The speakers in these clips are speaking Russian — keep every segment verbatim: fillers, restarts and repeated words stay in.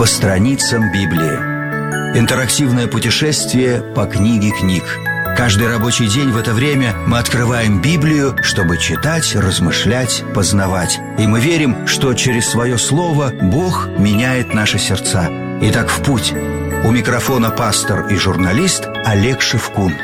По страницам Библии. Интерактивное путешествие по книге книг. Каждый рабочий день в это время мы открываем Библию, чтобы читать, размышлять, познавать. И мы верим, что через свое слово Бог меняет наши сердца. Итак, в путь. У микрофона пастор и журналист Олег Шевкун.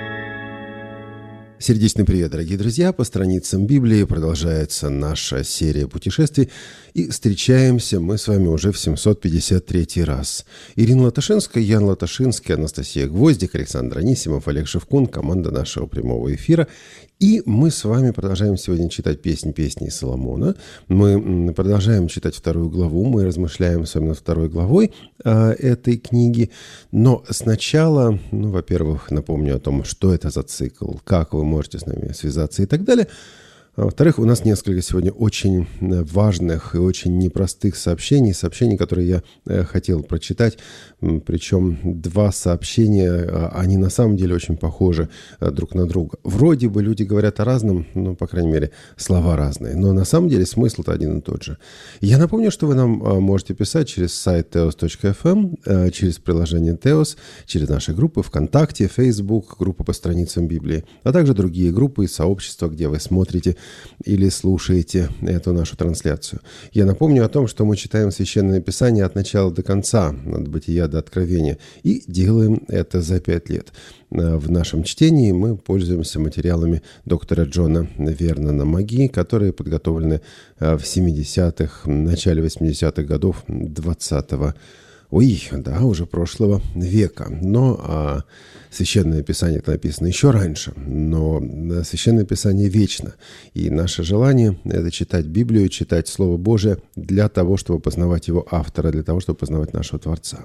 Сердечный привет, дорогие друзья! По страницам Библии продолжается наша серия путешествий. И встречаемся мы с вами уже в семьсот пятьдесят третий раз. Ирина Латашинская, Ян Латашинский, Анастасия Гвоздик, Александр Анисимов, Олег Шевкун, команда нашего прямого эфира. И мы с вами продолжаем сегодня читать песнь песней Соломона. Мы продолжаем читать вторую главу. Мы размышляем с вами над второй главой э, этой книги. Но сначала, ну, во-первых, напомню о том, что это за цикл, как вы можете с нами связаться и так далее. А во-вторых, у нас несколько сегодня очень важных и очень непростых сообщений. Сообщений, которые я э, хотел прочитать. Причем два сообщения, они на самом деле очень похожи э, друг на друга. Вроде бы люди говорят о разном, ну, по крайней мере, слова разные. Но на самом деле смысл-то один и тот же. Я напомню, что вы нам э, можете писать через сайт теос точка эф эм, э, через приложение Теос, через наши группы ВКонтакте, Facebook, группа по страницам Библии, а также другие группы и сообщества, где вы смотрите или слушаете эту нашу трансляцию. Я напомню о том, что мы читаем Священное Писание от начала до конца, от Бытия до Откровения, и делаем это за пять лет. В нашем чтении мы пользуемся материалами доктора Джона Вернона Маги, которые подготовлены в семидесятых, начале восьмидесятых годов двадцатого Ой, да, уже прошлого века. Но а, Священное Писание написано еще раньше, но Священное Писание вечно. И наше желание – это читать Библию, читать Слово Божие для того, чтобы познавать его автора, для того, чтобы познавать нашего Творца.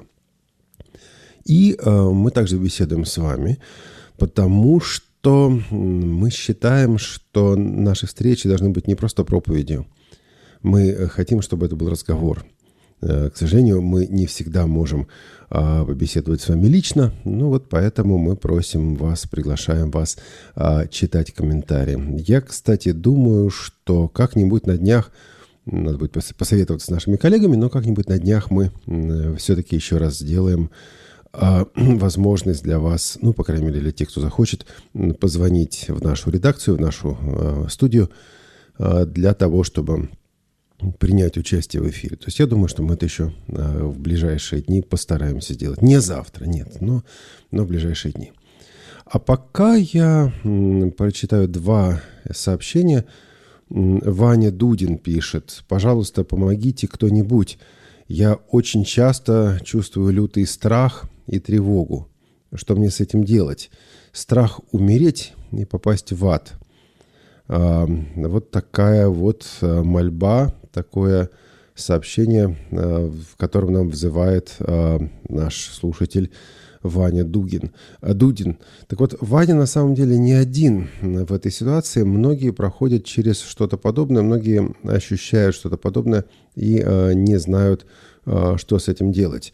И а, мы также беседуем с вами, потому что мы считаем, что наши встречи должны быть не просто проповедью. Мы хотим, чтобы это был разговор. К сожалению, мы не всегда можем а, побеседовать с вами лично, ну вот поэтому мы просим вас, приглашаем вас а, читать комментарии. Я, кстати, думаю, что как-нибудь на днях, надо будет посоветоваться с нашими коллегами, но как-нибудь на днях мы все-таки еще раз сделаем а, возможность для вас, ну, по крайней мере, для тех, кто захочет, позвонить в нашу редакцию, в нашу а, студию а, для того, чтобы принять участие в эфире. То есть я думаю, что мы это еще а, в ближайшие дни постараемся сделать. Не завтра, нет, но, но в ближайшие дни. А пока я м, прочитаю два сообщения. М, Ваня Дудин пишет: «Пожалуйста, помогите кто-нибудь. Я очень часто чувствую лютый страх и тревогу. Что мне с этим делать? Страх умереть и попасть в ад». А, вот такая вот мольба, такое сообщение, в котором нам взывает наш слушатель Ваня Дугин, Дудин. Так вот, Ваня на самом деле не один в этой ситуации. Многие проходят через что-то подобное, многие ощущают что-то подобное и не знают, что с этим делать.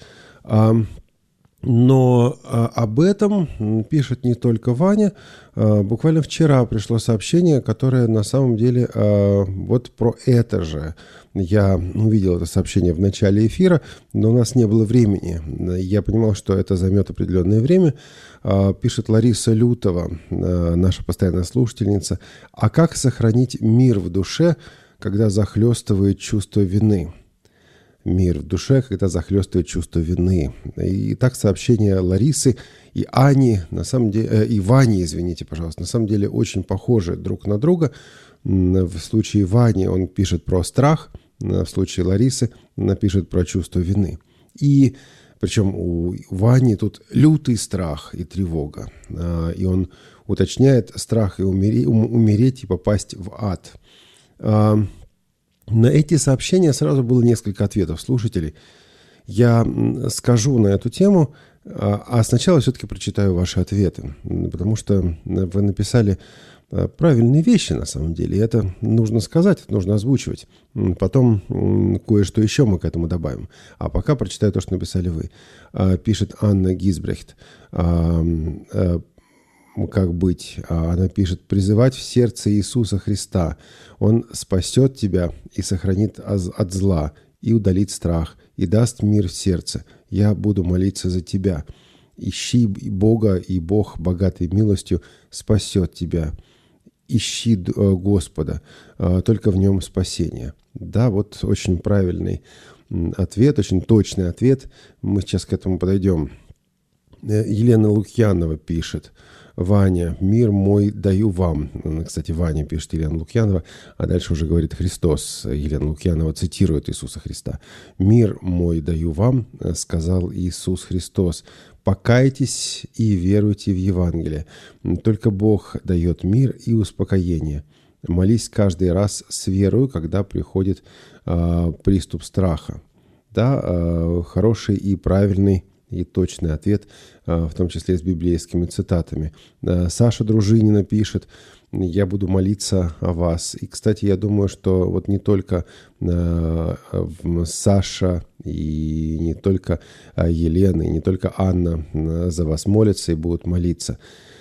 Но а, об этом пишет не только Ваня. А, буквально вчера пришло сообщение, которое на самом деле а, вот про это же. Я увидел это сообщение в начале эфира, но у нас не было времени. Я понимал, что это займет определенное время. А, пишет Лариса Лютова, а, наша постоянная слушательница. «А как сохранить мир в душе, когда захлестывает чувство вины?» Мир в душе, когда захлестывает чувство вины. И так сообщения Ларисы и Ани, на самом деле, э, и Вани, извините, пожалуйста, на самом деле очень похожи друг на друга. В случае Вани он пишет про страх, в случае Ларисы напишет про чувство вины. И причем у Вани тут лютый страх и тревога. И он уточняет: страх и умереть, умереть и попасть в ад. На эти сообщения сразу было несколько ответов слушателей. Я скажу на эту тему, а сначала все-таки прочитаю ваши ответы, потому что вы написали правильные вещи на самом деле. И это нужно сказать, это нужно озвучивать. Потом кое-что еще мы к этому добавим. А пока прочитаю то, что написали вы. Пишет Анна Гизбрехт. Как быть? Она пишет: призывать в сердце Иисуса Христа. Он спасет тебя и сохранит от зла, и удалит страх, и даст мир в сердце. Я буду молиться за тебя. Ищи Бога, и Бог, богатый милостью, спасет тебя. Ищи Господа, только в Нем спасение». Да, вот очень правильный ответ, очень точный ответ. Мы сейчас к этому подойдем. Елена Лукьянова пишет: «Ваня, мир мой даю вам». Кстати, Ваня пишет Елена Лукьянова, а дальше уже говорит Христос. Елена Лукьянова цитирует Иисуса Христа. «Мир мой даю вам, сказал Иисус Христос. Покайтесь и веруйте в Евангелие. Только Бог дает мир и успокоение. Молись каждый раз с верою, когда приходит э, приступ страха». Да, э, хороший и правильный и точный ответ, в том числе с библейскими цитатами. Саша Дружинина пишет: «Я буду молиться о вас». И, кстати, я думаю, что вот не только Саша и не только Елена, и не только Анна за вас молятся и будут молиться.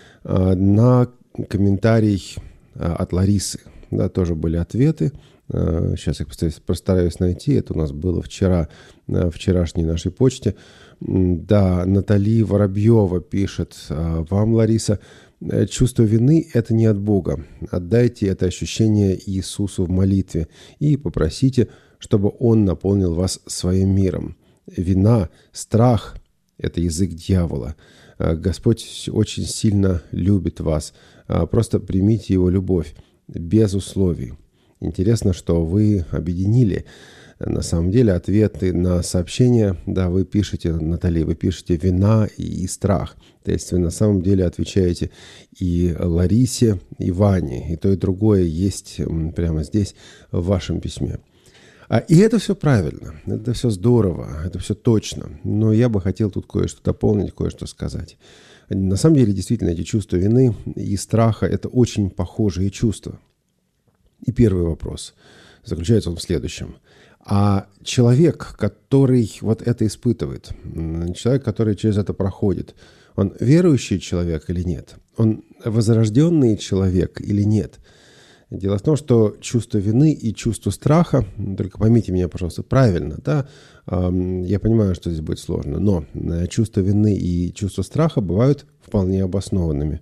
На комментарий от Ларисы, да, тоже были ответы. Сейчас я постараюсь найти. Это у нас было вчера, на вчерашней нашей почте. Да, Натали Воробьева пишет: «Вам, Лариса, чувство вины – это не от Бога. Отдайте это ощущение Иисусу в молитве и попросите, чтобы Он наполнил вас своим миром. Вина, страх – это язык дьявола. Господь очень сильно любит вас. Просто примите Его любовь без условий». Интересно, что вы объединили на самом деле ответы на сообщения. Да, вы пишете, Наталья, вы пишете «вина» и, и «страх». То есть вы на самом деле отвечаете и Ларисе, и Ване. И то, и другое есть прямо здесь в вашем письме. А, и это все правильно, это все здорово, это все точно. Но я бы хотел тут кое-что дополнить, кое-что сказать. На самом деле, действительно, эти чувства вины и страха – это очень похожие чувства. И первый вопрос заключается он в следующем. А человек, который вот это испытывает, человек, который через это проходит, он верующий человек или нет? Он возрожденный человек или нет? Дело в том, что чувство вины и чувство страха, только поймите меня, пожалуйста, правильно, да, я понимаю, что здесь будет сложно, но чувство вины и чувство страха бывают вполне обоснованными.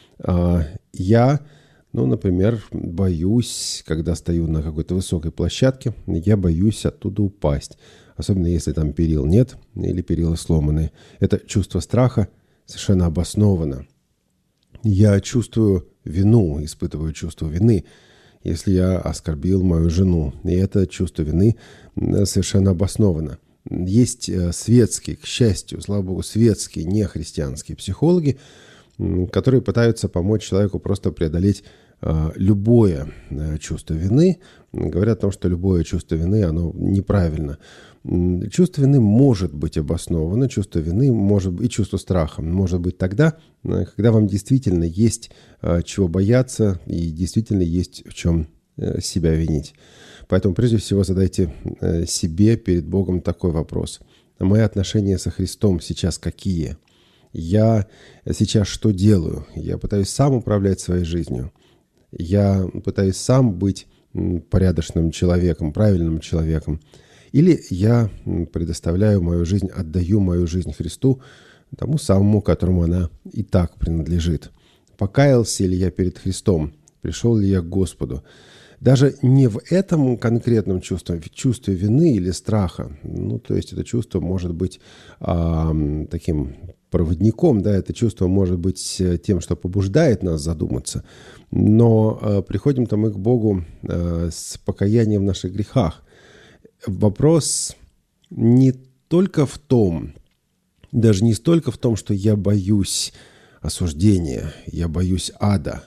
Я... Ну, например, боюсь, когда стою на какой-то высокой площадке, я боюсь оттуда упасть. Особенно если там перил нет или перила сломаны. Это чувство страха совершенно обосновано. Я чувствую вину, испытываю чувство вины, если я оскорбил мою жену. И это чувство вины совершенно обосновано. Есть светские, к счастью, слава богу, светские, нехристианские психологи, которые пытаются помочь человеку просто преодолеть любое чувство вины. Говорят о том, что любое чувство вины, оно неправильно. Чувство вины может быть обосновано, чувство вины может, и чувство страха может быть тогда, когда вам действительно есть чего бояться и действительно есть в чем себя винить. Поэтому прежде всего задайте себе перед Богом такой вопрос. Мои отношения со Христом сейчас какие? Я сейчас что делаю? Я пытаюсь сам управлять своей жизнью. Я пытаюсь сам быть порядочным человеком, правильным человеком. Или я предоставляю мою жизнь, отдаю мою жизнь Христу, тому самому, которому она и так принадлежит. Покаялся ли я перед Христом? Пришел ли я к Господу? Даже не в этом конкретном чувстве, в чувстве вины или страха. Ну, то есть это чувство может быть а, таким проводником, да, это чувство может быть тем, что побуждает нас задуматься. Но а, приходим-то мы к Богу а, с покаянием в наших грехах. Вопрос не только в том, даже не столько в том, что я боюсь осуждения, я боюсь ада.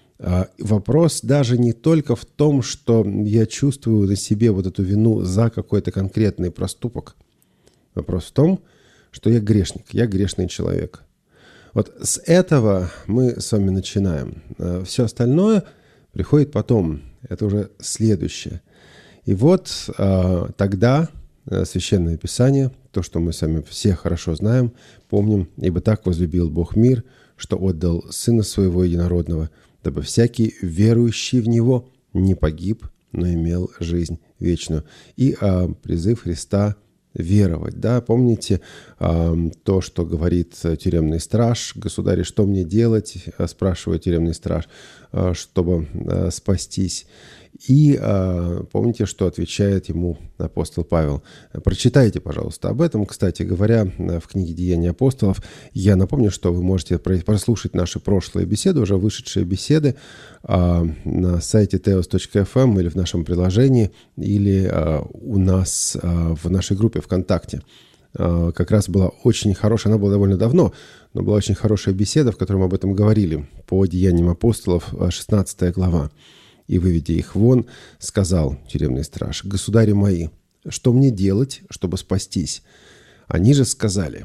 Вопрос даже не только в том, что я чувствую на себе вот эту вину за какой-то конкретный проступок. Вопрос в том, что я грешник, я грешный человек. Вот с этого мы с вами начинаем. Все остальное приходит потом. Это уже следующее. И вот тогда Священное Писание, то, что мы с вами все хорошо знаем, помним, «Ибо так возлюбил Бог мир, что отдал Сына Своего Единородного, дабы всякий, верующий в Него, не погиб, но имел жизнь вечную. И а, призыв Христа веровать. Да? Помните а, то, что говорит тюремный страж: «Государь, что мне делать?» – спрашивает тюремный страж, а, чтобы а, спастись. И а, помните, что отвечает ему апостол Павел. Прочитайте, пожалуйста, об этом. Кстати говоря, в книге «Деяния апостолов» я напомню, что вы можете прослушать наши прошлые беседы, уже вышедшие беседы а, на сайте теос точка эф эм или в нашем приложении, или а, у нас а, в нашей группе ВКонтакте. А, как раз была очень хорошая, она была довольно давно, но была очень хорошая беседа, в которой мы об этом говорили, по «Деяниям апостолов», шестнадцатая глава. «И, выведя их вон, сказал тюремный страж: государи мои, что мне делать, чтобы спастись?» Они же сказали».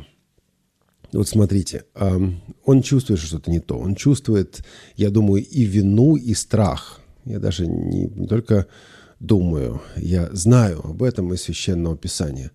Вот смотрите, он чувствует, что что-то не то. Он чувствует, я думаю, и вину, и страх. Я даже не, не только думаю, я знаю об этом из Священного Писания.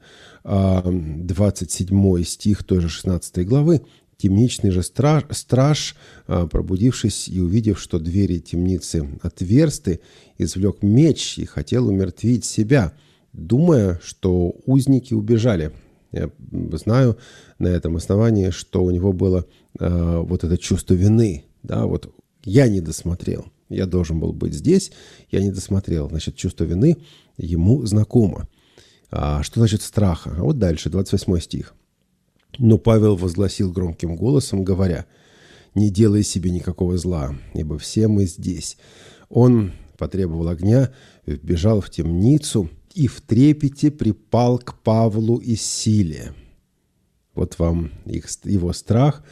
двадцать седьмой стих той же шестнадцатой главы. «Темничный же страж, страж, пробудившись и увидев, что двери темницы отверсты, извлек меч и хотел умертвить себя, думая, что узники убежали». Я знаю на этом основании, что у него было э, вот это чувство вины. Да, вот я не досмотрел, я должен был быть здесь, я не досмотрел. Значит, чувство вины ему знакомо. А что значит страха? А вот дальше, двадцать восьмой стих. «Но Павел возгласил громким голосом, говоря: не делай себе никакого зла, ибо все мы здесь». Он потребовал огня, вбежал в темницу и в трепете припал к Павлу и Силе. Вот вам их, его страх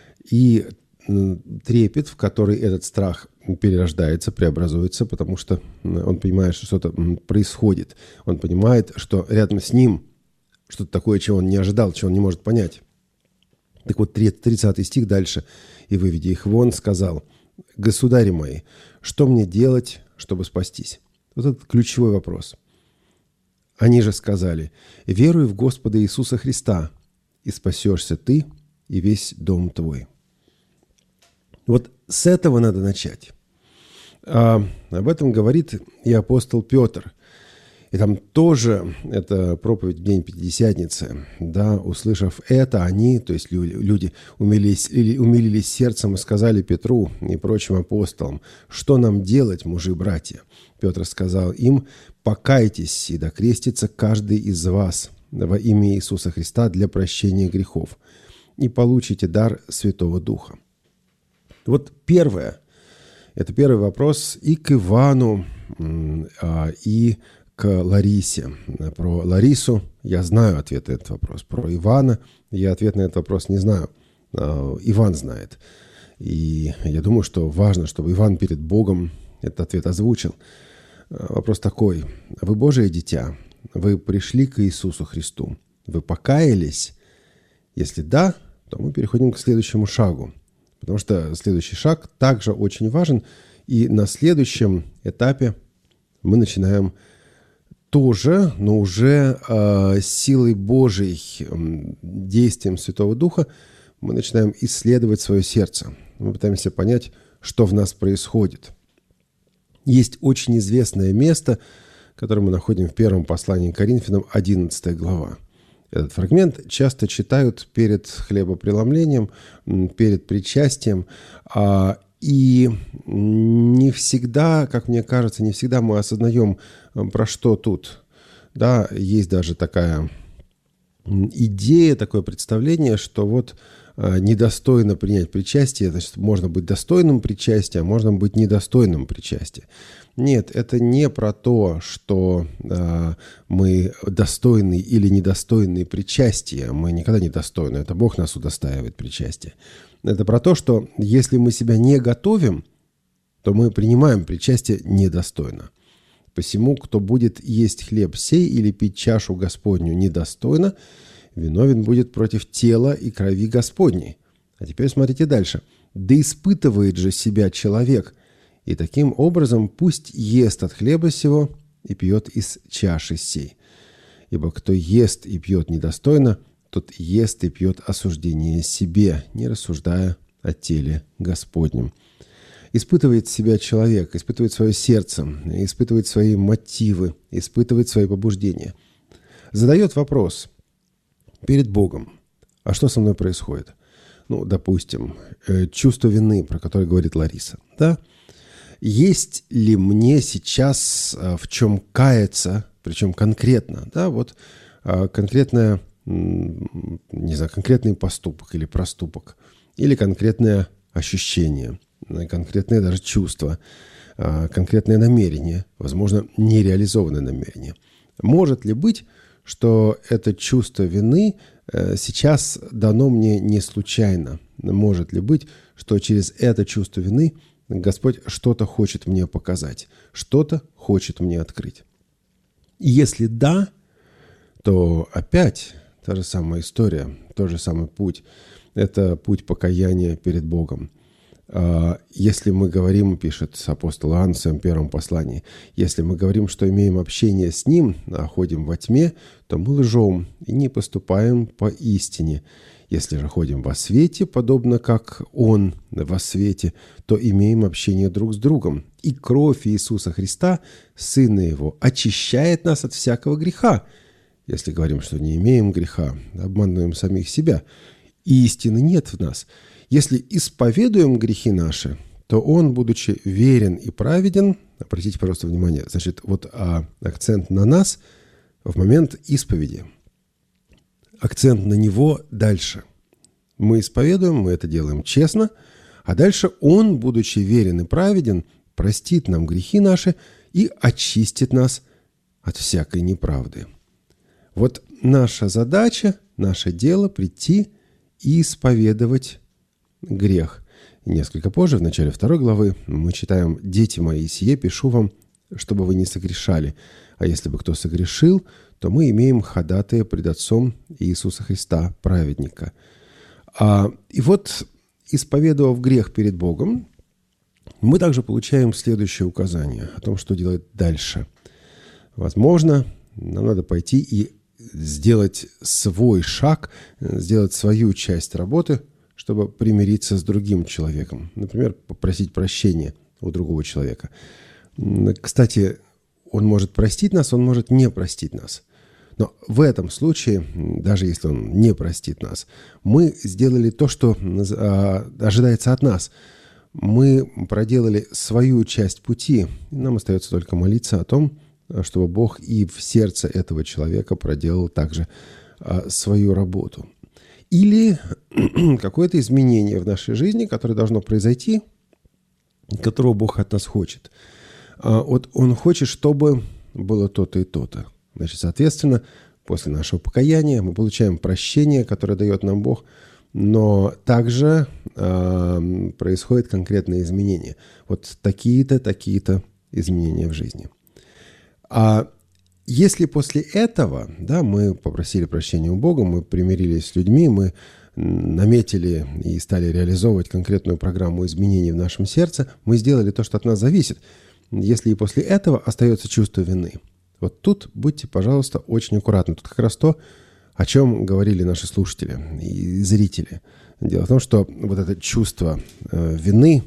и трепет, в который этот страх перерождается, преобразуется, потому что он понимает, что что-то происходит. Он понимает, что рядом с ним что-то такое, чего он не ожидал, чего он не может понять. Так вот, тридцатый стих дальше. «И, выведя их вон, сказал: государи мои, что мне делать, чтобы спастись?» Вот это ключевой вопрос. Они же сказали: веруй в Господа Иисуса Христа, и спасешься ты и весь дом твой. Вот с этого надо начать. А об этом говорит и апостол Петр. И там тоже, это проповедь в день Пятидесятницы, да, услышав это, они, то есть люди, умилились, умилились сердцем и сказали Петру и прочим апостолам: что нам делать, мужи-братья? Петр сказал им: покайтесь, и докрестится каждый из вас во имя Иисуса Христа для прощения грехов, и получите дар Святого Духа. Вот первое, это первый вопрос и к Ивану, и к Ларисе. Про Ларису я знаю ответ на этот вопрос. Про Ивана я ответ на этот вопрос не знаю. Иван знает. И я думаю, что важно, чтобы Иван перед Богом этот ответ озвучил. Вопрос такой: вы Божие дитя? Вы пришли к Иисусу Христу? Вы покаялись? Если да, то мы переходим к следующему шагу. Потому что следующий шаг также очень важен. И на следующем этапе мы начинаем тоже, но уже э, силой Божией, э, действием Святого Духа, мы начинаем исследовать свое сердце. Мы пытаемся понять, что в нас происходит. Есть очень известное место, которое мы находим в первом послании к Коринфянам, одиннадцатая глава. Этот фрагмент часто читают перед хлебопреломлением, перед причастием, а, и не всегда, как мне кажется, не всегда мы осознаем, про что тут. Да, есть даже такая идея, такое представление, что вот недостойно принять причастие, значит, можно быть достойным причастия, а можно быть недостойным причастия. Нет, это не про то, что э, мы достойны или недостойны причастия. Мы никогда не достойны. Это Бог нас удостаивает причастия. Это про то, что если мы себя не готовим, то мы принимаем причастие недостойно. Посему, кто будет есть хлеб сей или пить чашу Господню недостойно, виновен будет против тела и крови Господней. А теперь смотрите дальше. «Да испытывает же себя человек, и таким образом пусть ест от хлеба сего и пьет из чаши сей. Ибо кто ест и пьет недостойно, тот ест и пьет осуждение себе, не рассуждая о теле Господнем». испытывает себя человек, испытывает свое сердце, испытывает свои мотивы, испытывает свои побуждения. Задает вопрос перед Богом: а что со мной происходит? Ну, допустим, чувство вины, про которое говорит Лариса. Да? Есть ли мне сейчас в чем каяться, причем конкретно? Да, вот конкретное, не знаю, конкретный поступок или проступок, или конкретное ощущение, конкретное даже чувство, конкретное намерение, возможно, нереализованное намерение. Может ли быть, что это чувство вины сейчас дано мне не случайно? Может ли быть, что через это чувство вины Господь что-то хочет мне показать, что-то хочет мне открыть? И если да, то опять та же самая история, тот же самый путь. Это путь покаяния перед Богом. Если мы говорим, пишет апостол Иоанн в своем первом послании, если мы говорим, что имеем общение с Ним, а ходим во тьме, то мы лжем и не поступаем по истине. Если же ходим во свете, подобно как Он во свете, то имеем общение друг с другом. И кровь Иисуса Христа, Сына Его, очищает нас от всякого греха. Если говорим, что не имеем греха, обманываем самих себя. И истины нет в нас. Если исповедуем грехи наши, то Он, будучи верен и праведен, обратите, пожалуйста, внимание, значит, вот а, акцент на нас в момент исповеди. Акцент на Него дальше. Мы исповедуем, мы это делаем честно, а дальше Он, будучи верен и праведен, простит нам грехи наши и очистит нас от всякой неправды. Вот наша задача, наше дело прийти и исповедовать грех. И несколько позже, в начале второй главы, мы читаем: «Дети мои, сие пишу вам, чтобы вы не согрешали. А если бы кто согрешил, то мы имеем ходатая пред Отцом Иисуса Христа, праведника». А, и вот, исповедовав грех перед Богом, мы также получаем следующее указание о том, что делать дальше. Возможно, нам надо пойти и сделать свой шаг, сделать свою часть работы, чтобы примириться с другим человеком. Например, попросить прощения у другого человека. Кстати, он может простить нас, он может не простить нас. Но в этом случае, даже если он не простит нас, мы сделали то, что ожидается от нас. Мы проделали свою часть пути, и нам остается только молиться о том, чтобы Бог и в сердце этого человека проделал также а, свою работу. Или какое-то изменение в нашей жизни, которое должно произойти, которого Бог от нас хочет. А, вот Он хочет, чтобы было то-то и то-то. Значит, соответственно, после нашего покаяния мы получаем прощение, которое дает нам Бог, но также а, происходят конкретные изменения. Вот такие-то, такие-то изменения в жизни. А если после этого, да, мы попросили прощения у Бога, мы примирились с людьми, мы наметили и стали реализовывать конкретную программу изменений в нашем сердце, мы сделали то, что от нас зависит. Если и после этого остается чувство вины, вот тут будьте, пожалуйста, очень аккуратны. Тут как раз то, о чем говорили наши слушатели и зрители. Дело в том, что вот это чувство э, вины,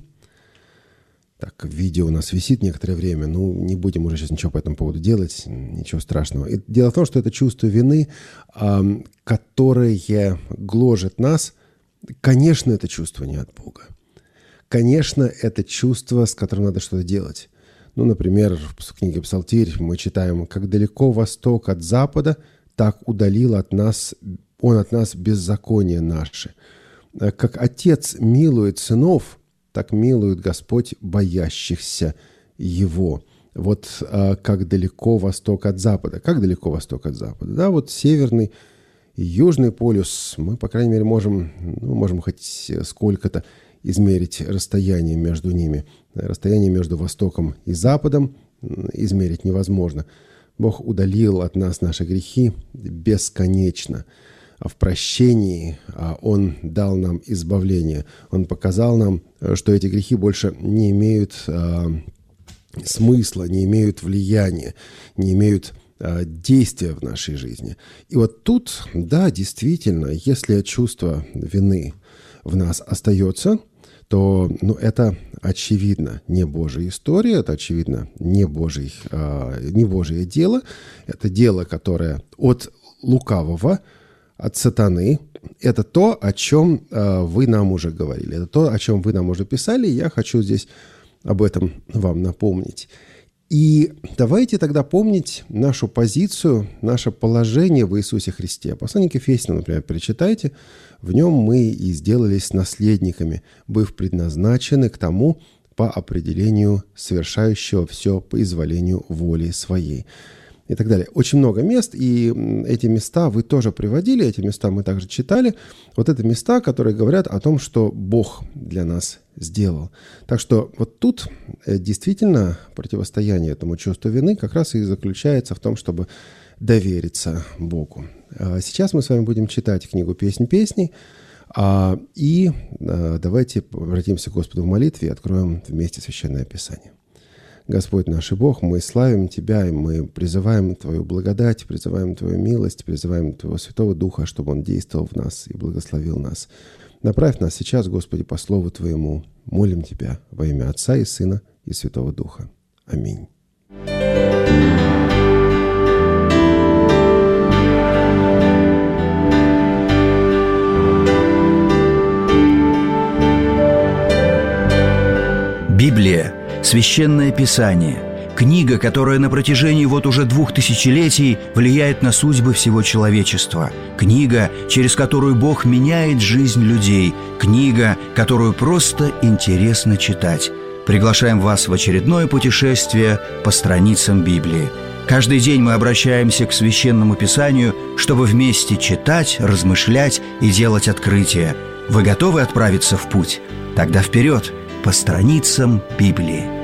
так, видео у нас висит некоторое время, ну, не будем уже сейчас ничего по этому поводу делать, ничего страшного. И дело в том, что это чувство вины, э, которое гложет нас, конечно, это чувство не от Бога. Конечно, это чувство, с которым надо что-то делать. Ну, например, в книге «Псалтирь» мы читаем: «Как далеко восток от запада, так удалил от нас, он от нас беззаконие наше. Как отец милует сынов, так милует Господь боящихся Его». Вот а, как далеко восток от запада. Как далеко восток от запада? Да, вот северный и южный полюс мы, по крайней мере, можем, ну, можем хоть сколько-то измерить расстояние между ними. Расстояние между Востоком и Западом измерить невозможно. Бог удалил от нас наши грехи бесконечно. А в прощении Он дал нам избавление. Он показал нам, что эти грехи больше не имеют а, смысла, не имеют влияния, не имеют а, действия в нашей жизни. И вот тут, да, действительно, если чувство вины в нас остается, то ну, это, очевидно, не Божья история, это, очевидно, не, Божий, не Божье дело. Это дело, которое от лукавого, от сатаны. Это то, о чем вы нам уже говорили. Это то, о чем вы нам уже писали. И я хочу здесь об этом вам напомнить. И давайте тогда помнить нашу позицию, наше положение в Иисусе Христе. Послание к Ефесянам, например, прочитайте. В нем мы и сделались наследниками, быв предназначены к тому по определению совершающего все по изволению воли своей. И так далее. Очень много мест, и эти места вы тоже приводили, эти места мы также читали. Вот это места, которые говорят о том, что Бог для нас сделал. Так что вот тут действительно противостояние этому чувству вины как раз и заключается в том, чтобы довериться Богу. Сейчас мы с вами будем читать книгу «Песнь песней», и давайте обратимся к Господу в молитве и откроем вместе Священное Писание. Господь наш и Бог, мы славим Тебя, и мы призываем Твою благодать, призываем Твою милость, призываем Твоего Святого Духа, чтобы Он действовал в нас и благословил нас. Направь нас сейчас, Господи, по Слову Твоему. Молим Тебя во имя Отца и Сына и Святого Духа. Аминь. Библия – Священное Писание, книга, которая на протяжении вот уже двух тысячелетий влияет на судьбы всего человечества, книга, через которую Бог меняет жизнь людей, книга, которую просто интересно читать. Приглашаем вас в очередное путешествие по страницам Библии. Каждый день мы обращаемся к Священному Писанию, чтобы вместе читать, размышлять и делать открытия. Вы готовы отправиться в путь? Тогда вперед, по страницам Библии.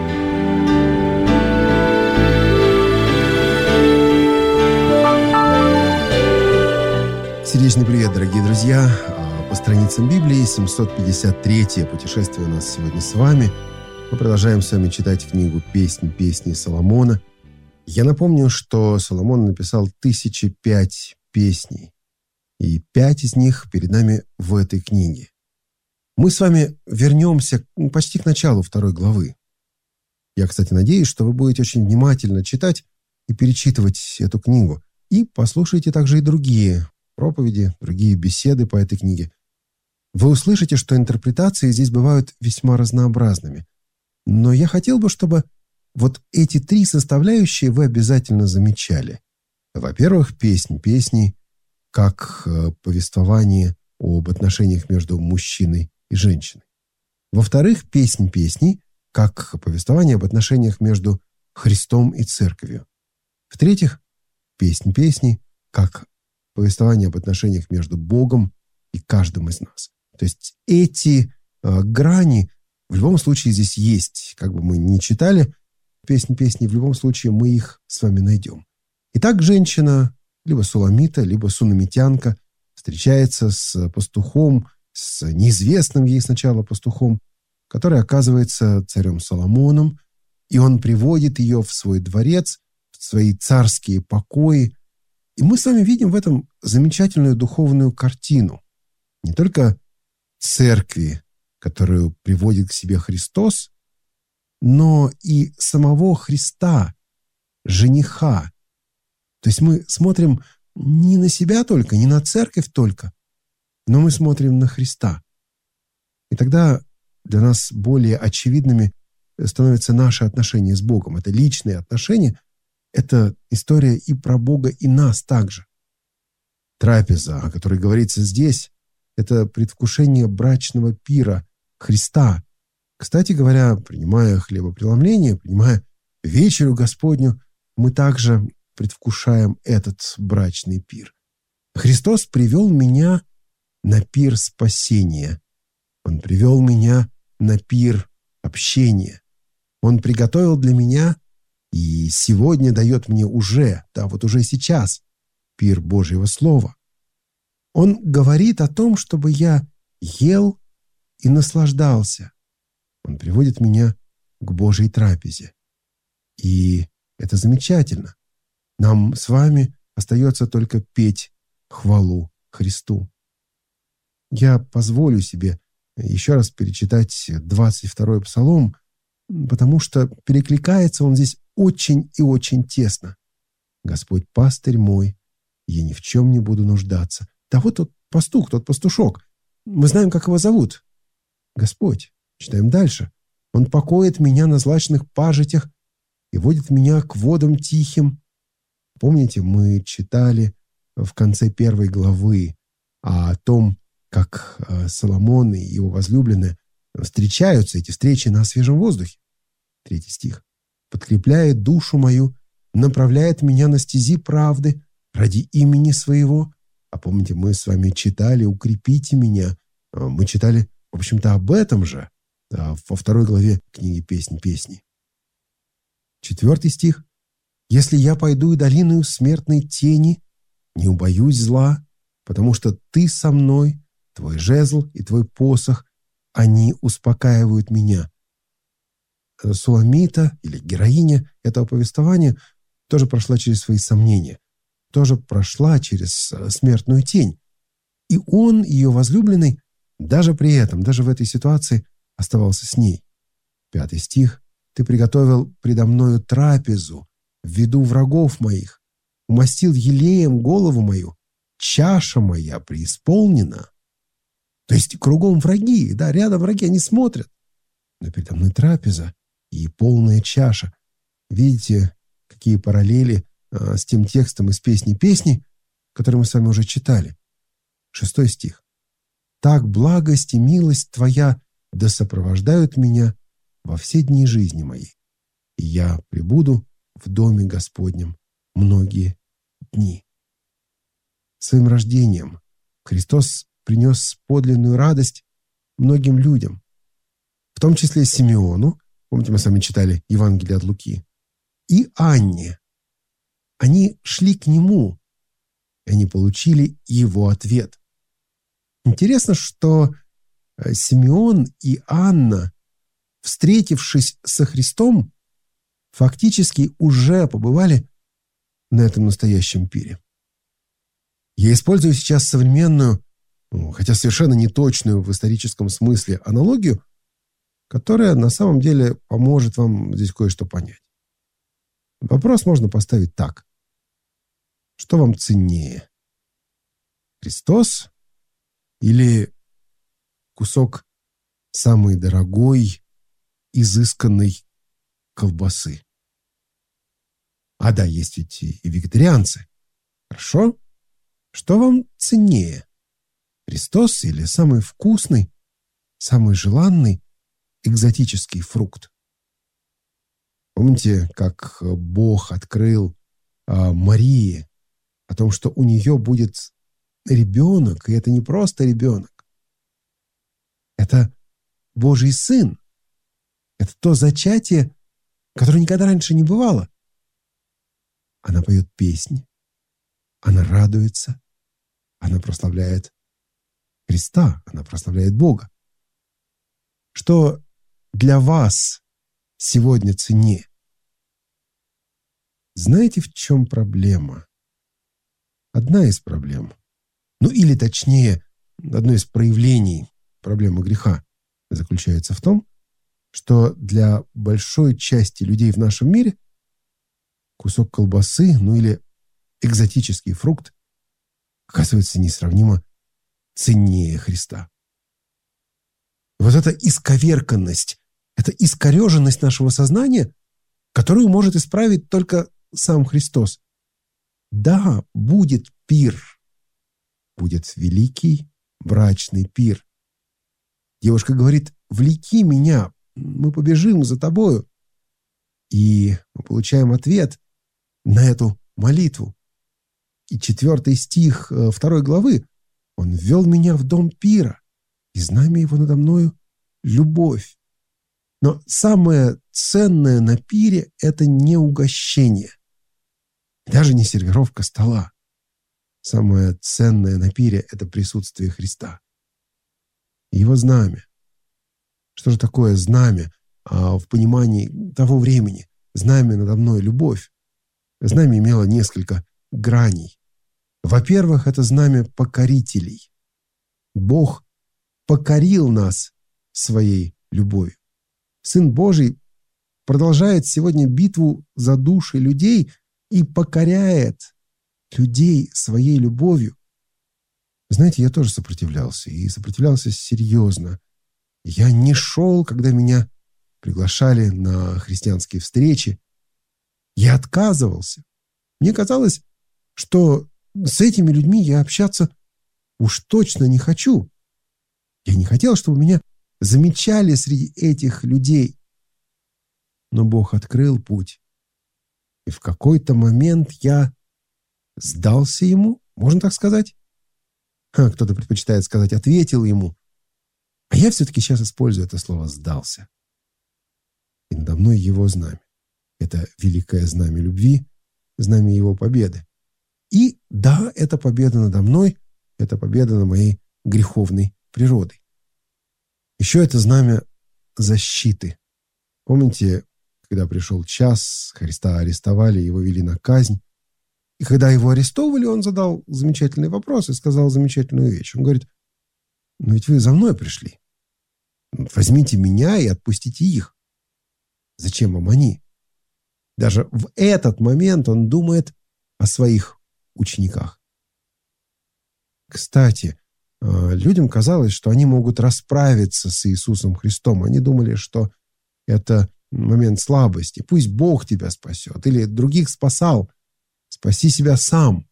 Сердечный привет, дорогие друзья! По страницам Библии, семьсот пятьдесят третье путешествие у нас сегодня с вами. Мы продолжаем с вами читать книгу «Песнь песней Соломона». Я напомню, что Соломон написал тысяча пять песней, и пять из них перед нами в этой книге. Мы с вами вернемся почти к началу второй главы. Я, кстати, надеюсь, что вы будете очень внимательно читать и перечитывать эту книгу. И послушайте также и другие проповеди, другие беседы по этой книге. Вы услышите, что интерпретации здесь бывают весьма разнообразными. Но я хотел бы, чтобы вот эти три составляющие вы обязательно замечали. Во-первых, песнь песней, как повествование об отношениях между мужчиной и женщиной. Во-вторых, песнь песней, как повествование об отношениях между Христом и Церковью. В-третьих, песнь песней, как повествование об отношениях между Богом и каждым из нас. То есть эти э, грани в любом случае здесь есть. Как бы мы ни читали песнь песней, в любом случае мы их с вами найдем. Итак, женщина, либо суламита, либо сунамитянка, встречается с пастухом, с неизвестным ей сначала пастухом, который оказывается царем Соломоном, и он приводит ее в свой дворец, в свои царские покои. И мы с вами видим в этом замечательную духовную картину. Не только церкви, которую приводит к себе Христос, но и самого Христа, жениха. То есть мы смотрим не на себя только, не на церковь только, но мы смотрим на Христа. И тогда для нас более очевидными становятся наши отношения с Богом. Это личные отношения, это история и про Бога, и нас также. Трапеза, о которой говорится здесь, это предвкушение брачного пира Христа. Кстати говоря, принимая хлебопреломление, принимая вечерю Господню, мы также предвкушаем этот брачный пир. Христос привел меня на пир спасения. Он привел меня на пир общения. Он приготовил для меня и сегодня дает мне уже, да, вот уже сейчас, пир Божьего Слова. Он говорит о том, чтобы я ел и наслаждался. Он приводит меня к Божьей трапезе. И это замечательно. Нам с вами остается только петь хвалу Христу. Я позволю себе еще раз перечитать двадцать второй Псалом, потому что перекликается он здесь очень и очень тесно. «Господь пастырь мой, я ни в чем не буду нуждаться». Да вот тот пастух, тот пастушок. Мы знаем, как его зовут. Господь. Читаем дальше. Он покоит меня на злачных пажитях и водит меня к водам тихим. Помните, мы читали в конце первой главы о том, как Соломон и его возлюбленная встречаются, эти встречи на свежем воздухе. Третий стих. «Подкрепляет душу мою, направляет меня на стези правды ради имени своего». А помните, мы с вами читали «Укрепите меня». Мы читали, в общем-то, об этом же во второй главе книги «Песнь песней». Четвертый стих. «Если я пойду и долиною смертной тени, не убоюсь зла, потому что ты со мной, твой жезл и твой посох, они успокаивают меня». Суламита, или героиня этого повествования, тоже прошла через свои сомнения, тоже прошла через смертную тень. И он, ее возлюбленный, даже при этом, даже в этой ситуации оставался с ней. Пятый стих. «Ты приготовил предо мною трапезу в виду врагов моих, умастил елеем голову мою, чаша моя преисполнена». То есть кругом враги, да, рядом враги, они смотрят. Но передо мной трапеза и полная чаша. Видите, какие параллели а, с тем текстом из «Песни песни», который мы с вами уже читали. Шестой стих. «Так благость и милость Твоя да сопровождают меня во все дни жизни моей, и я пребуду в доме Господнем многие дни». Своим рождением Христос принес подлинную радость многим людям, в том числе Симеону, помните, мы с вами читали Евангелие от Луки, и Анне. Они шли к нему, и они получили его ответ. Интересно, что Симеон и Анна, встретившись со Христом, фактически уже побывали на этом настоящем пире. Я использую сейчас современную, хотя совершенно неточную в историческом смысле аналогию, которая на самом деле поможет вам здесь кое-что понять. Вопрос можно поставить так. Что вам ценнее? Христос или кусок самой дорогой, изысканной колбасы? А да, есть ведь и вегетарианцы. Хорошо? Что вам ценнее? Христос или самый вкусный, самый желанный, экзотический фрукт? Помните, как Бог открыл а, Марии о том, что у нее будет ребенок, и это не просто ребенок. Это Божий Сын. Это то зачатие, которое никогда раньше не бывало. Она поет песни, она радуется, она прославляет Христа, она прославляет Бога. Что для вас сегодня ценнее? Знаете, в чем проблема? Одна из проблем, ну или точнее, одно из проявлений проблемы греха заключается в том, что для большой части людей в нашем мире кусок колбасы, ну или экзотический фрукт оказывается несравнимо ценнее Христа. Вот эта исковерканность, эта искореженность нашего сознания, которую может исправить только сам Христос. Да, будет пир, будет великий брачный пир. Девушка говорит: «Влеки меня, мы побежим за тобою». И мы получаем ответ на эту молитву. И четвертый стих второй главы: «Он ввел меня в дом пира, и знамя его надо мною — любовь». Но самое ценное на пире — это не угощение, даже не сервировка стола. Самое ценное на пире — это присутствие Христа. Его знамя. Что же такое знамя а, в понимании того времени? Знамя надо мной — любовь. Знамя имело несколько граней. Во-первых, это знамя покорителей. Бог покорил нас своей любовью. Сын Божий продолжает сегодня битву за души людей и покоряет людей своей любовью. Знаете, я тоже сопротивлялся, и сопротивлялся серьезно. Я не шел, когда меня приглашали на христианские встречи. Я отказывался. Мне казалось, что с этими людьми я общаться уж точно не хочу. Я не хотел, чтобы меня замечали среди этих людей. Но Бог открыл путь. И в какой-то момент я сдался Ему, можно так сказать? А кто-то предпочитает сказать «ответил Ему». А я все-таки сейчас использую это слово «сдался». И надо мной Его знамя. Это великое знамя любви, знамя Его победы. И да, это победа надо мной, это победа над моей греховной природой. Еще это знамя защиты. Помните, когда пришел час, Христа арестовали, его вели на казнь. И когда его арестовывали, он задал замечательный вопрос и сказал замечательную вещь. Он говорит: «Но ведь вы за мной пришли. Возьмите меня и отпустите их. Зачем вам они?» Даже в этот момент он думает о своих учениках. Кстати, людям казалось, что они могут расправиться с Иисусом Христом. Они думали, что это момент слабости. Пусть Бог тебя спасет. Или других спасал. Спаси себя сам.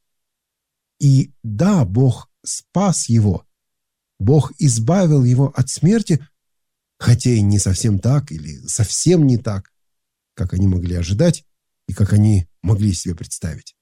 И да, Бог спас его. Бог избавил его от смерти, хотя и не совсем так, или совсем не так, как они могли ожидать и как они могли себе представить.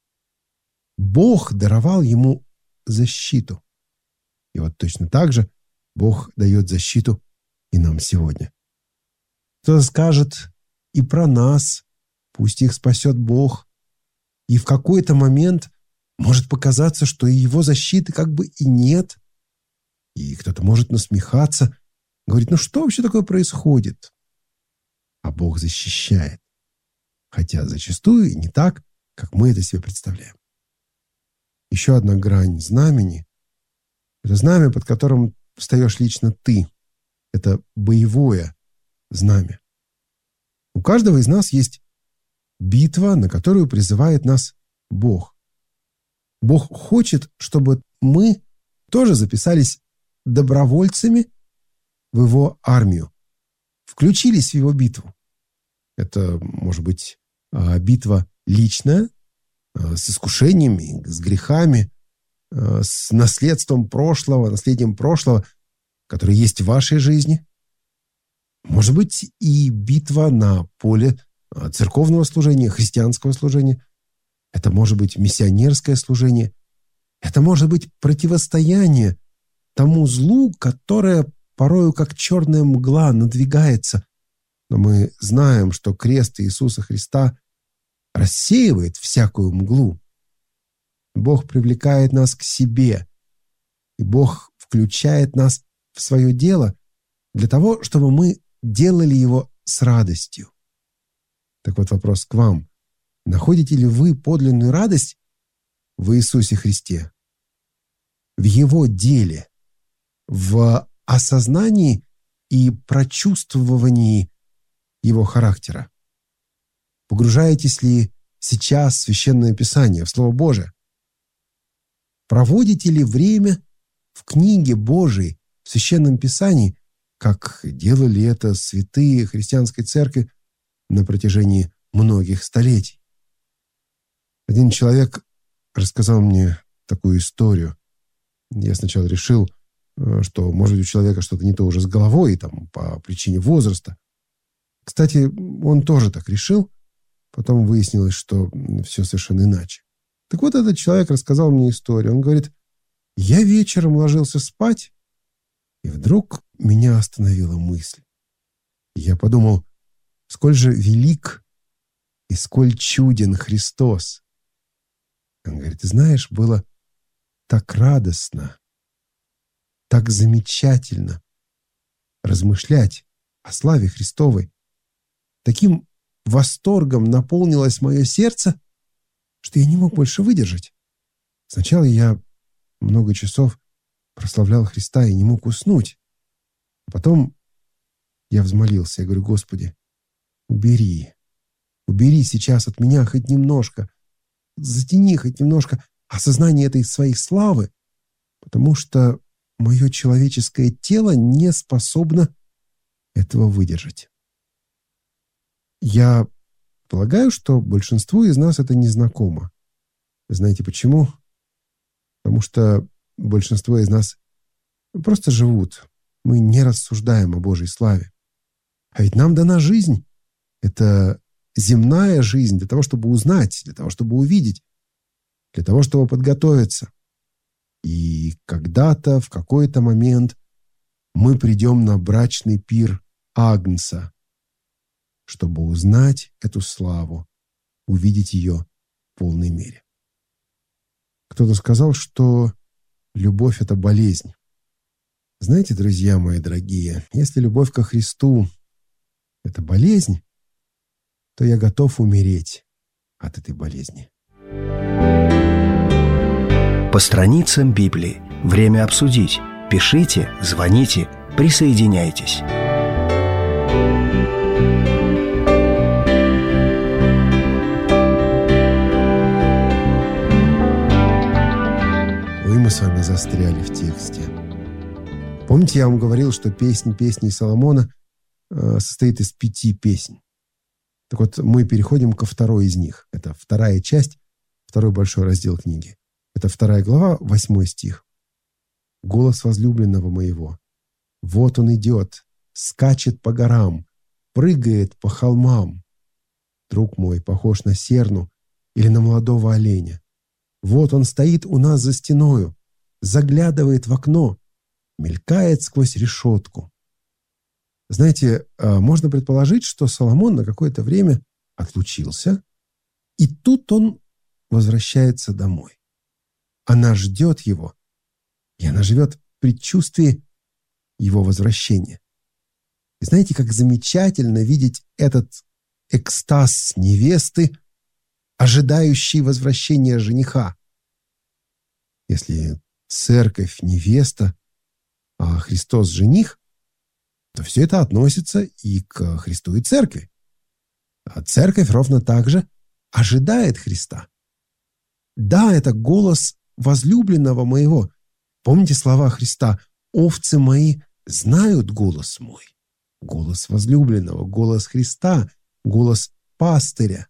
Бог даровал ему защиту. И вот точно так же Бог дает защиту и нам сегодня. Кто-то скажет и про нас, пусть их спасет Бог. И в какой-то момент может показаться, что и его защиты как бы и нет. И кто-то может насмехаться, говорить: ну что вообще такое происходит? А Бог защищает. Хотя зачастую и не так, как мы это себе представляем. Еще одна грань знамени – это знамя, под которым встаешь лично ты. Это боевое знамя. У каждого из нас есть битва, на которую призывает нас Бог. Бог хочет, чтобы мы тоже записались добровольцами в Его армию, включились в Его битву. Это может быть битва личная, с искушениями, с грехами, с наследством прошлого, наследием прошлого, которое есть в вашей жизни. Может быть и битва на поле церковного служения, христианского служения. Это может быть миссионерское служение. Это может быть противостояние тому злу, которое порою как черная мгла надвигается. Но мы знаем, что крест Иисуса Христа рассеивает всякую мглу. Бог привлекает нас к себе, и Бог включает нас в свое дело для того, чтобы мы делали его с радостью. Так вот вопрос к вам. Находите ли вы подлинную радость в Иисусе Христе? В Его деле? В осознании и прочувствовании Его характера? Погружаетесь ли сейчас в Священное Писание, в Слово Божие? Проводите ли время в книге Божией, в Священном Писании, как делали это святые христианской церкви на протяжении многих столетий? Один человек рассказал мне такую историю. Я сначала решил, что, может быть, у человека что-то не то уже с головой, там, по причине возраста. Кстати, он тоже так решил. Потом выяснилось, что все совершенно иначе. Так вот, этот человек рассказал мне историю. Он говорит: я вечером ложился спать, и вдруг меня остановила мысль. Я подумал, сколь же велик и сколь чуден Христос. Он говорит: знаешь, было так радостно, так замечательно размышлять о славе Христовой. Таким восторгом наполнилось мое сердце, что я не мог больше выдержать. Сначала я много часов прославлял Христа и не мог уснуть. А потом я взмолился, я говорю: Господи, убери, убери сейчас от меня хоть немножко, затяни хоть немножко осознание этой своей славы, потому что мое человеческое тело не способно этого выдержать. Я полагаю, что большинству из нас это незнакомо. Знаете почему? Потому что большинство из нас просто живут. Мы не рассуждаем о Божьей славе. А ведь нам дана жизнь. Это земная жизнь для того, чтобы узнать, для того, чтобы увидеть, для того, чтобы подготовиться. И когда-то, в какой-то момент мы придем на брачный пир Агнца, чтобы узнать эту славу, увидеть ее в полной мере. Кто-то сказал, что любовь – это болезнь. Знаете, друзья мои дорогие, если любовь ко Христу – это болезнь, то я готов умереть от этой болезни. По страницам Библии. Время обсудить. Пишите, звоните, присоединяйтесь. Вы, мы с вами застряли в тексте. Помните, я вам говорил, что песнь песней Соломона э, состоит из пяти песен. Так вот, мы переходим ко второй из них. Это вторая часть, второй большой раздел книги. Это вторая глава, восьмой стих. «Голос возлюбленного моего. Вот он идет, скачет по горам, прыгает по холмам. Друг мой похож на серну или на молодого оленя. Вот он стоит у нас за стеною, заглядывает в окно, мелькает сквозь решетку». Знаете, можно предположить, что Соломон на какое-то время отлучился, и тут он возвращается домой. Она ждет его, и она живет в предчувствии его возвращения. И знаете, как замечательно видеть этот экстаз невесты, ожидающей возвращения жениха. Если церковь – невеста, а Христос – жених, то все это относится и к Христу и церкви. А церковь ровно так же ожидает Христа. Да, это голос возлюбленного моего. Помните слова Христа: «Овцы мои знают голос мой». Голос возлюбленного, голос Христа, голос пастыря.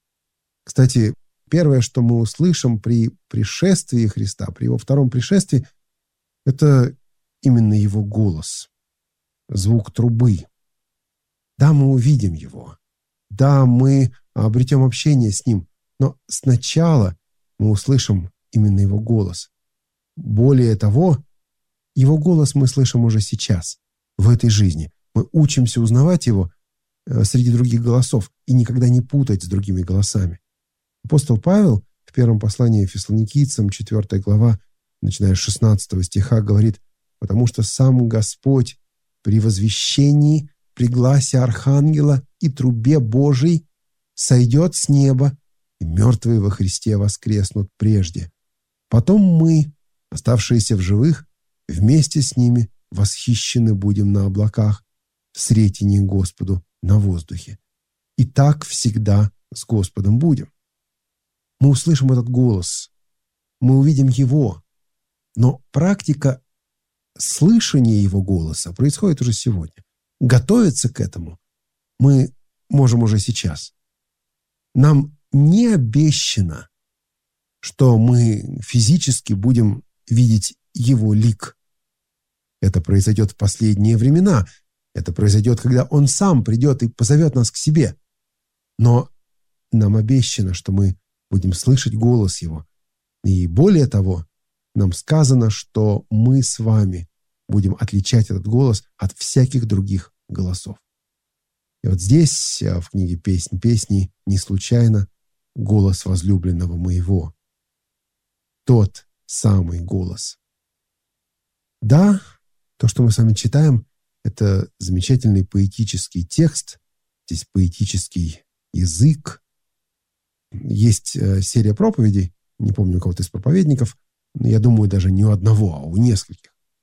Кстати, первое, что мы услышим при пришествии Христа, при его втором пришествии, это именно его голос, звук трубы. Да, мы увидим его. Да, мы обретем общение с ним. Но сначала мы услышим именно его голос. Более того, его голос мы слышим уже сейчас, в этой жизни. Мы учимся узнавать его среди других голосов и никогда не путать с другими голосами. Апостол Павел в первом послании Фессалоникийцам, четвёртая глава, начиная с шестнадцатого стиха, говорит: «Потому что сам Господь при возвещении, при гласе архангела и трубе Божией сойдет с неба, и мертвые во Христе воскреснут прежде. Потом мы, оставшиеся в живых, вместе с ними восхищены будем на облаках, в сретении Господу на воздухе. И так всегда с Господом будем». Мы услышим этот голос, мы увидим его, но практика слышания его голоса происходит уже сегодня. Готовиться к этому мы можем уже сейчас. Нам не обещано, что мы физически будем видеть его лик. Это произойдет в последние времена. Это произойдет, когда он сам придет и позовет нас к себе. Но нам обещано, что мы будем слышать голос его. И более того, нам сказано, что мы с вами будем отличать этот голос от всяких других голосов. И вот здесь, в книге «Песнь песней», не случайно голос возлюбленного моего. Тот самый голос. Да, то, что мы с вами читаем, это замечательный поэтический текст, здесь поэтический язык. Есть серия проповедей, не помню у кого-то из проповедников, но я думаю, даже не у одного, а у нескольких,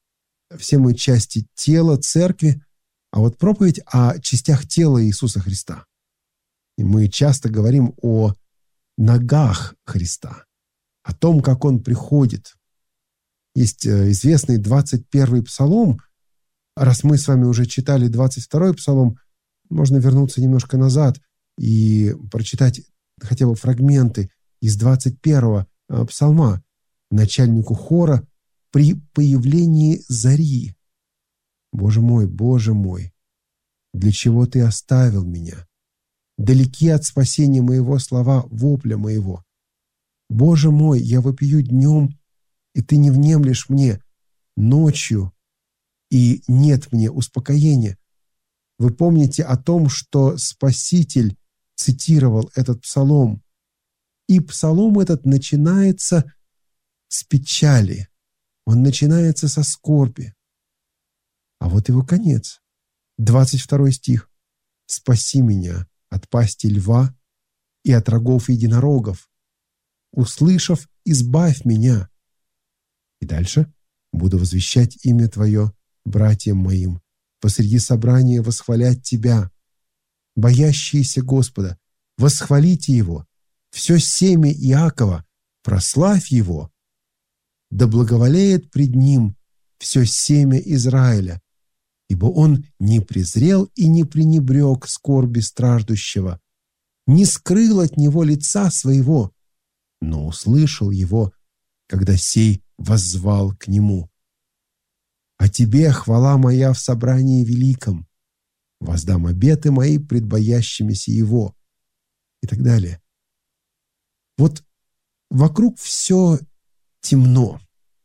все мы части тела церкви, а вот проповедь о частях тела Иисуса Христа. И мы часто говорим о ногах Христа, о том, как Он приходит. Есть известный двадцать первый псалом. Раз мы с вами уже читали двадцать второй псалом, можно вернуться немножко назад и прочитать хотя бы фрагменты из двадцать первого псалма. Начальнику хора при появлении зари. «Боже мой, Боже мой, для чего Ты оставил меня? Далеки от спасения моего слова, вопля моего. Боже мой, я вопию днем, и Ты не внемлешь мне, ночью, и нет мне успокоения». Вы помните о том, что Спаситель цитировал этот псалом. И псалом этот начинается с печали. Он начинается со скорби. А вот его конец. двадцать второй стих. «Спаси меня от пасти льва и от рогов единорогов. Услышав, избавь меня». И дальше. «Буду возвещать имя Твое братьям моим, посреди собрания восхвалять Тебя. Боящиеся Господа, восхвалите Его. Все семя Иакова, прославь Его. Да благоволеет пред Ним все семя Израиля, ибо Он не презрел и не пренебрег скорби страждущего, не скрыл от него лица своего, но услышал его, когда сей воззвал к Нему. А Тебе хвала моя в собрании великом, воздам обеты мои пред боящимися Его». И так далее. Вот вокруг все темно.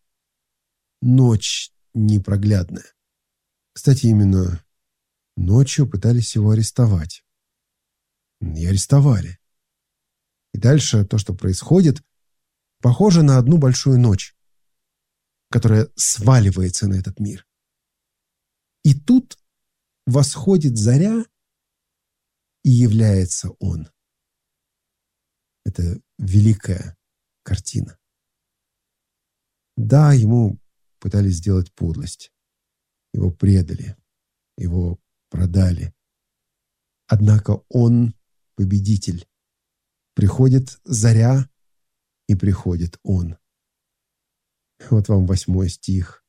Ночь непроглядная. Кстати, именно ночью пытались его арестовать. И арестовали. И дальше то, что происходит, похоже на одну большую ночь, которая сваливается на этот мир. И тут восходит заря, и является Он. Это великая картина. Да, ему пытались сделать подлость. Его предали, его продали. Однако он победитель. Приходит заря, и приходит он. Вот вам восьмой стих.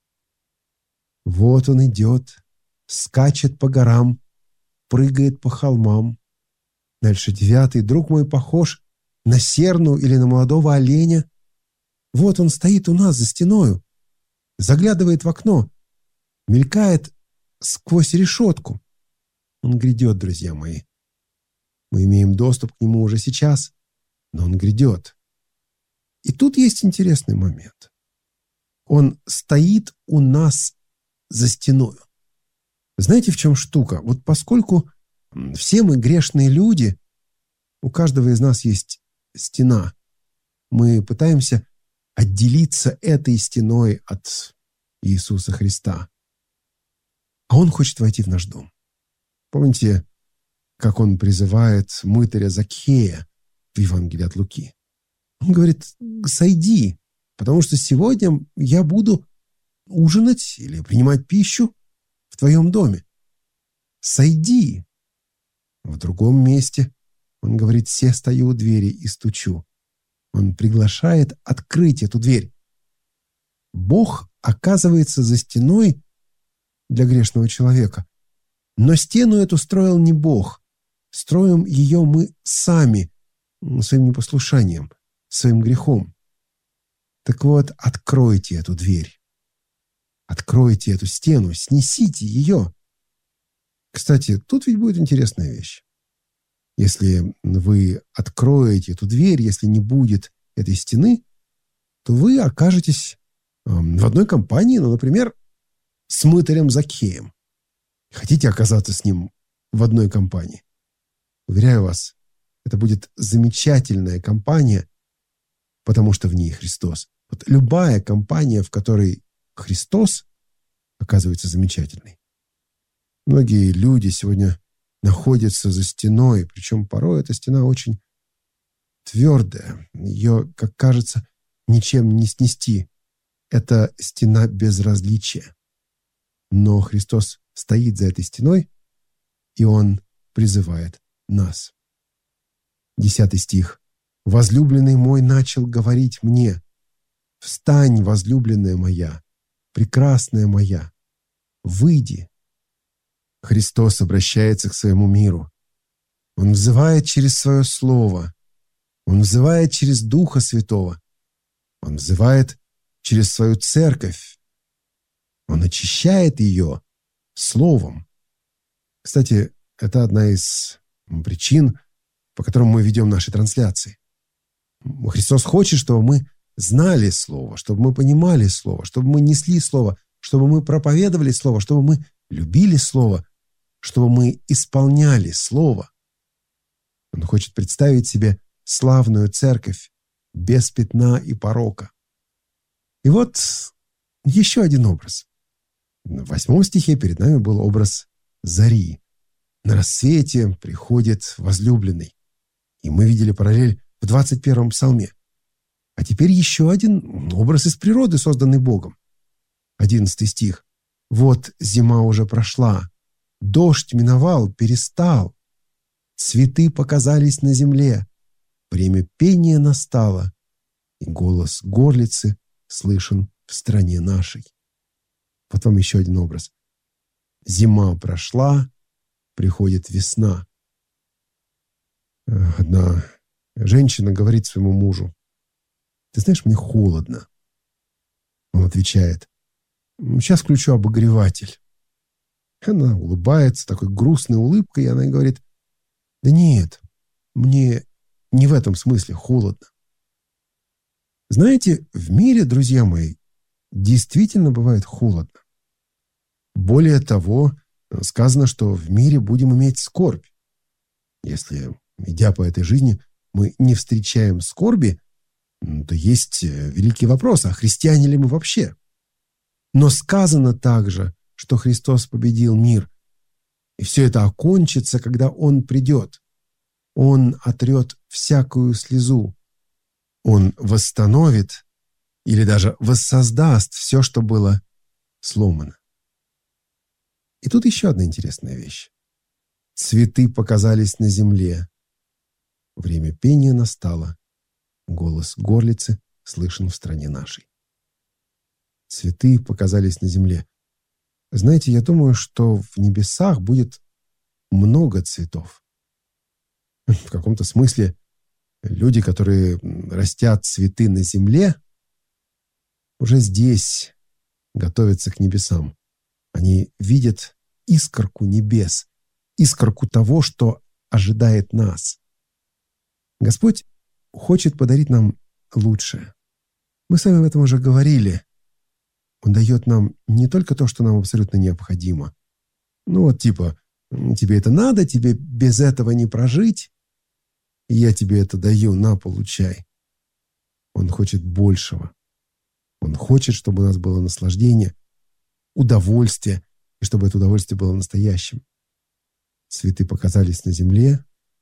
«Вот он идет, скачет по горам, прыгает по холмам». Дальше девятый. «Друг мой похож на серну или на молодого оленя. Вот он стоит у нас за стеною, заглядывает в окно, мелькает сквозь решетку». Он грядет, друзья мои. Мы имеем доступ к нему уже сейчас, но он грядет. И тут есть интересный момент. Он стоит у нас за стеною. Знаете, в чем штука? Вот поскольку все мы грешные люди, у каждого из нас есть стена. Мы пытаемся отделиться этой стеной от Иисуса Христа. А Он хочет войти в наш дом. Помните, как Он призывает мытаря Закхея в Евангелии от Луки? Он говорит: «Сойди, потому что сегодня я буду ужинать или принимать пищу в твоем доме. Сойди». В другом месте Он говорит: «Се стою у двери и стучу». Он приглашает открыть эту дверь. Бог оказывается за стеной для грешного человека. Но стену эту строил не Бог. Строим ее мы сами, своим непослушанием, своим грехом. Так вот, откройте эту дверь. Откройте эту стену, снесите ее. Кстати, тут ведь будет интересная вещь. Если вы откроете эту дверь, если не будет этой стены, то вы окажетесь в одной компании, ну, например, с мытарем Закхеем. Хотите оказаться с ним в одной компании? Уверяю вас, это будет замечательная компания, потому что в ней Христос. Вот любая компания, в которой Христос, оказывается замечательной. Многие люди сегодня находятся за стеной, причем порой эта стена очень твердая. Ее, как кажется, ничем не снести. Это стена безразличия. Но Христос стоит за этой стеной, и Он призывает нас. Десятый стих. «Возлюбленный мой начал говорить мне: встань, возлюбленная моя, прекрасная моя, выйди». Христос обращается к своему миру. Он взывает через свое Слово. Он взывает через Духа Святого. Он взывает через свою церковь. Он очищает ее Словом. Кстати, это одна из причин, по которым мы ведем наши трансляции. Христос хочет, чтобы мы знали Слово, чтобы мы понимали Слово, чтобы мы несли Слово, чтобы мы проповедовали Слово, чтобы мы любили Слово, чтобы мы исполняли Слово. Он хочет представить себе славную церковь без пятна и порока. И вот еще один образ. В восьмом стихе перед нами был образ зари. На рассвете приходит возлюбленный. И мы видели параллель в двадцать первом псалме. А теперь еще один образ из природы, созданный Богом. Одиннадцатый стих. «Вот зима уже прошла, дождь миновал, перестал, цветы показались на земле, время пения настало, и голос горлицы слышен в стране нашей». Вот вам еще один образ. Зима прошла, приходит весна. Одна женщина говорит своему мужу: «Ты знаешь, мне холодно». Он отвечает: «Сейчас включу обогреватель». Она улыбается такой грустной улыбкой, и она говорит: «Да нет, мне не в этом смысле холодно». Знаете, в мире, друзья мои, действительно бывает холодно. Более того, сказано, что в мире будем иметь скорбь. Если, идя по этой жизни, мы не встречаем скорби, то есть великий вопрос, а христиане ли мы вообще? Но сказано также, что Христос победил мир. И все это окончится, когда Он придет. Он отрет всякую слезу. Он восстановит или даже воссоздаст все, что было сломано. И тут еще одна интересная вещь. Цветы показались на земле. Время пения настало. Голос горлицы слышен в стране нашей. Цветы показались на земле. Знаете, я думаю, что в небесах будет много цветов. В каком-то смысле люди, которые растят цветы на земле, уже здесь готовятся к небесам. Они видят искорку небес, искорку того, что ожидает нас. Господь хочет подарить нам лучшее. Мы с вами об этом уже говорили. Он дает нам не только то, что нам абсолютно необходимо. Ну вот типа, тебе это надо, тебе без этого не прожить, и я тебе это даю, на, получай. Он хочет большего. Он хочет, чтобы у нас было наслаждение, удовольствие, и чтобы это удовольствие было настоящим. Цветы показались на земле.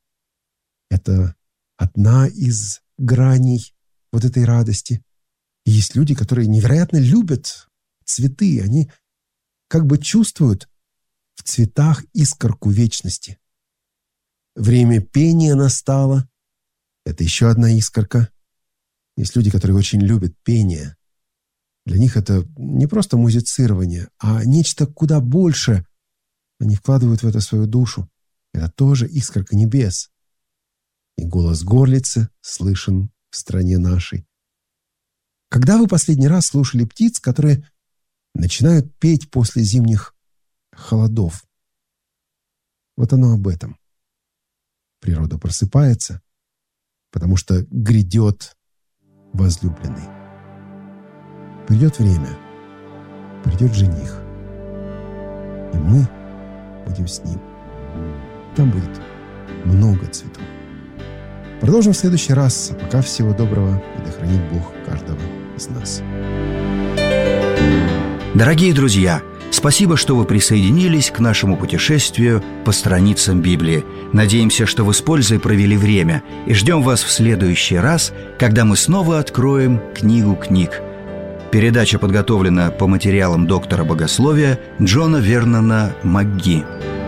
Это одна из граней вот этой радости. И есть люди, которые невероятно любят цветы. Они как бы чувствуют в цветах искорку вечности. Время пения настало. Это еще одна искорка. Есть люди, которые очень любят пение. Для них это не просто музицирование, а нечто куда больше. Они вкладывают в это свою душу. Это тоже искорка небес. И голос горлицы слышен в стране нашей. Когда вы последний раз слушали птиц, которые начинают петь после зимних холодов? Вот оно об этом. Природа просыпается, потому что грядет возлюбленный. Придет время, придет жених, и мы будем с ним. Там будет много цветов. Продолжим в следующий раз. А пока всего доброго, и да хранит Бог каждого из нас. Дорогие друзья, спасибо, что вы присоединились к нашему путешествию по страницам Библии. Надеемся, что вы с пользой провели время, и ждем вас в следующий раз, когда мы снова откроем книгу книг. Передача подготовлена по материалам доктора богословия Джона Вернона МакГи.